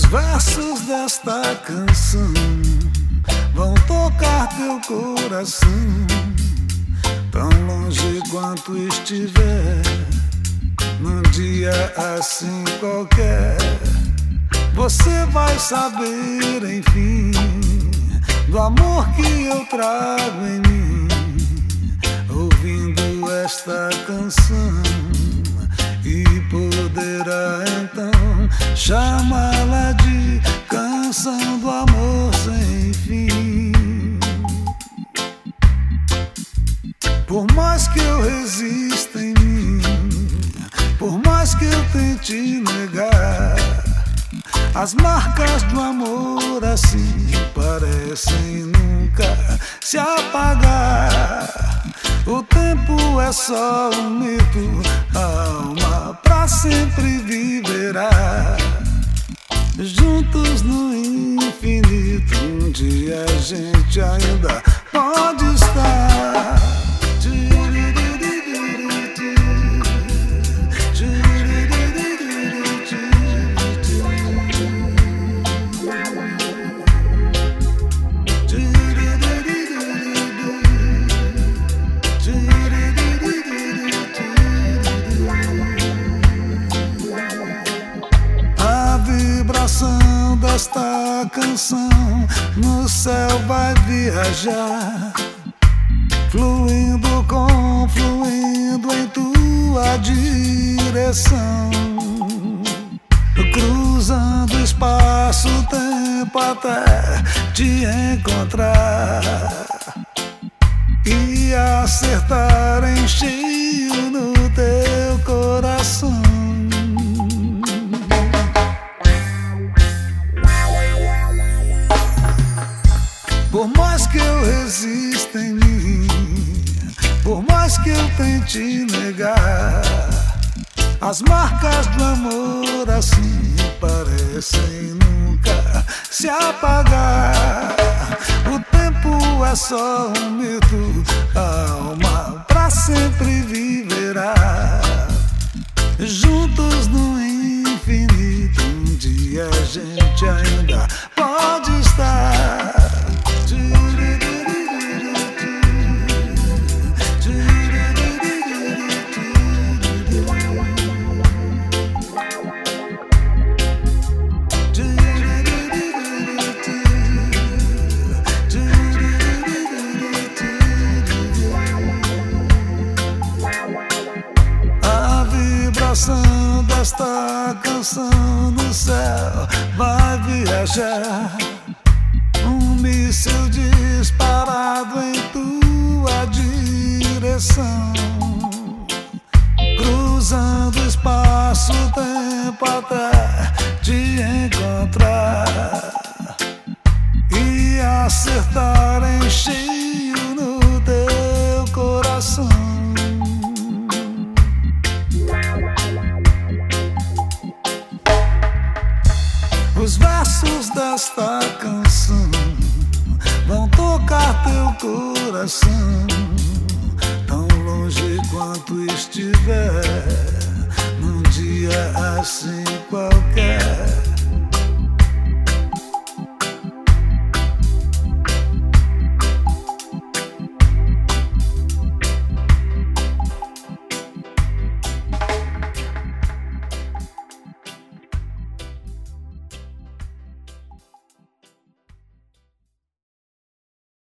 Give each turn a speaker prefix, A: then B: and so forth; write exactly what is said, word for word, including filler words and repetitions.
A: versos desta canção vão tocar teu coração, tão longe quanto estiver, num dia assim qualquer. Você vai saber, enfim, do amor que eu trago em mim, ouvindo esta canção, e poderá então chamá-la de canção do amor sem fim. Por mais que eu resista em mim, por mais que eu tente negar, as marcas do amor assim parecem nunca se apagar. O tempo é só um mito, a alma pra sempre viverá. Juntos no infinito, um dia a gente ainda pode estar. Esta canção no céu vai viajar, fluindo, confluindo em tua direção, cruzando espaço, tempo até te encontrar e acertar em cheio no teu coração. Por mais que eu resista em mim, por mais que eu tente negar, as marcas do amor assim parecem nunca se apagar. O tempo é só um mito, a alma pra sempre viverá. Juntos no infinito, um dia a gente ainda pode estar. Esta canção no céu vai viajar, um míssil disparado em tua direção, cruzando espaço, tempo até te encontrar e acertar em cheio no teu coração. Os versos desta canção vão tocar teu coração, tão longe quanto estiver, num dia assim qualquer.